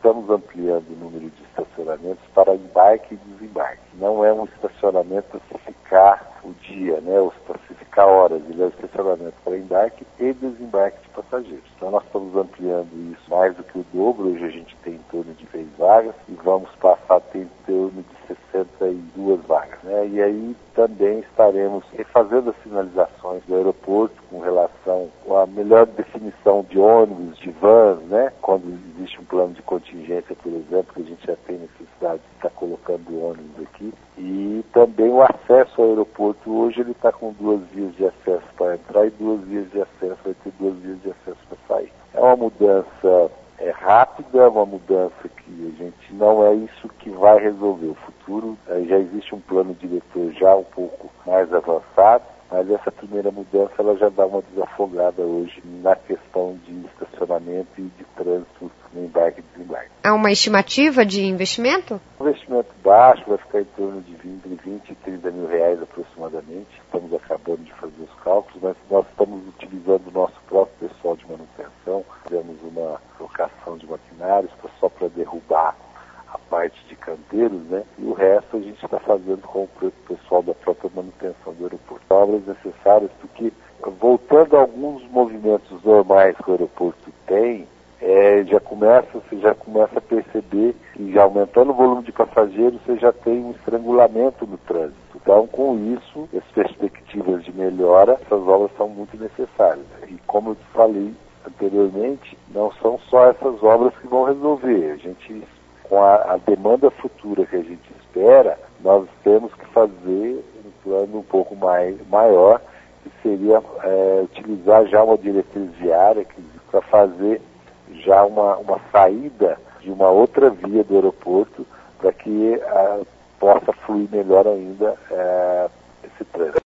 estamos ampliando o número de estacionamentos para embarque e desembarque. Não é um estacionamento para se ficar o dia, né, ou para se ficar horas. Ele é um estacionamento para embarque e desembarque de passageiros. Então nós estamos ampliando isso mais do que o dobro. Hoje a gente tem em torno de 3 vagas e vamos passar a ter em torno de 62 vagas, né? E aí também estaremos refazendo as sinalizações do aeroporto com relação à melhor definição de ônibus, de vans, né? Quando existe um plano de contingência, por exemplo, que a gente já tem necessidade de estar colocando ônibus aqui. E também o acesso ao aeroporto, hoje ele está com 2 vias de acesso para entrar e 2 vias de acesso, vai ter 2 vias de acesso para sair. É uma mudança rápida, uma mudança que a gente não é isso que vai resolver o futuro. Já existe um plano diretor já um pouco mais avançado, mas essa primeira mudança ela já dá uma desafogada hoje na questão de estacionamento e de trânsito no embarque e desembarque. Há uma estimativa de investimento? Investimento baixo, vai ficar em torno de 20 e 30 mil reais aproximadamente. Estamos acabando de fazer os cálculos, mas nós estamos utilizando o nosso próprio pessoal de manutenção. Fizemos uma locação de maquinários só para derrubar a parte de canteiros, né? E o resto a gente está fazendo com o pessoal da própria manutenção do aeroporto. Obras necessárias, porque voltando a alguns movimentos normais que o aeroporto tem, você já começa a perceber que já aumentando o volume de passageiros, você já tem um estrangulamento no trânsito. Então, com isso, as perspectivas de melhora, essas obras são muito necessárias. E como eu te falei anteriormente, não são só essas obras que vão resolver. A gente, com a demanda futura que a gente espera, nós temos que fazer um plano um pouco maior, que seria utilizar já uma diretriz viária para fazer já uma saída de uma outra via do aeroporto para que possa fluir melhor ainda esse trânsito.